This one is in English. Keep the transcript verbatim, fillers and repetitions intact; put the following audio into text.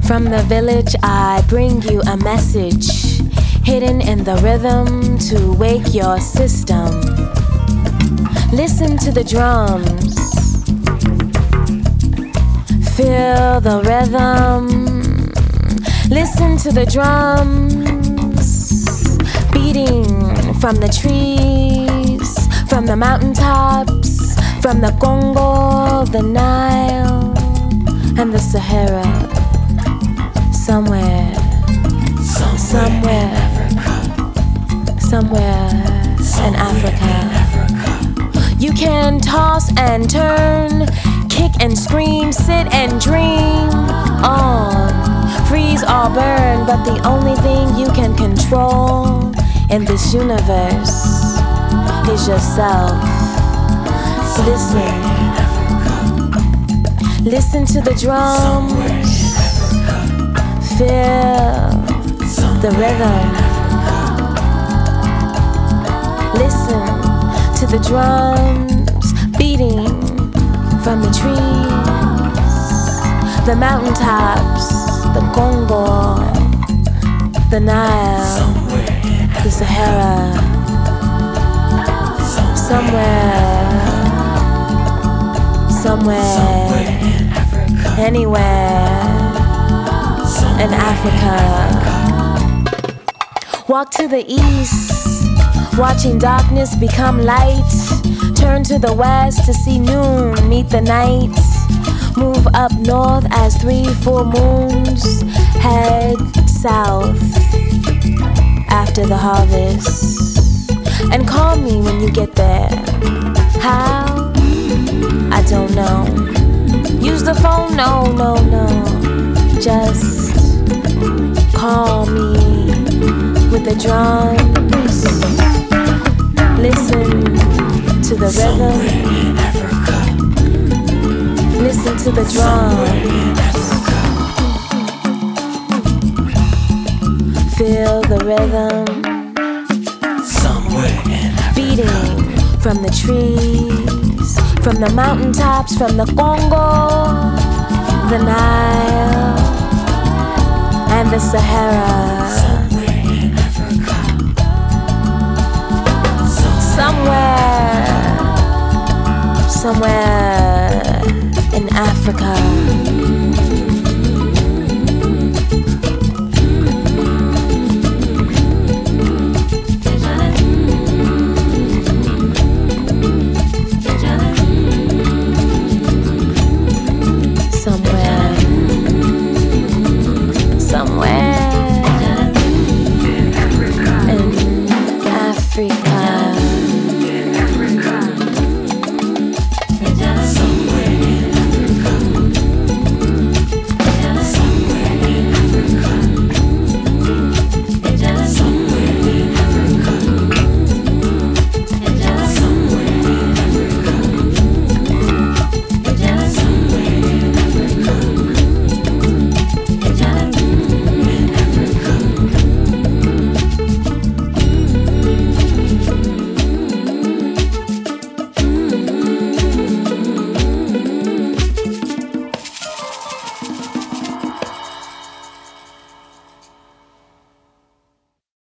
From the village I bring you a message hidden in the rhythm to wake your system. Listen to the drums, feel the rhythm. Listen to the drums beating from the trees, from the mountaintops, from the Congo, the Nile, and the Sahara. Somewhere, somewhere, somewhere in Africa. You can toss and turn, kick and scream, sit and dream on, freeze or burn, but the only thing you can control in this universe is yourself. Listen, listen to the drums. Feel the rhythm. Listen to the drums beating from the trees, the mountaintops, the Congo, the Nile, the Sahara. Somewhere, somewhere, anywhere in Africa. Walk to the east, watching darkness become light. Turn to the west to see noon meet the night. Move up north as three full moons head south after the harvest. And call me when you get there. How? I don't know. Use the phone? No, no, no. Just call me with the drums. Listen to the rhythm. Listen to the drums. Feel the rhythm beating from the trees, from the mountaintops, from the Congo, the Nile, and the Sahara. Somewhere, somewhere in Africa.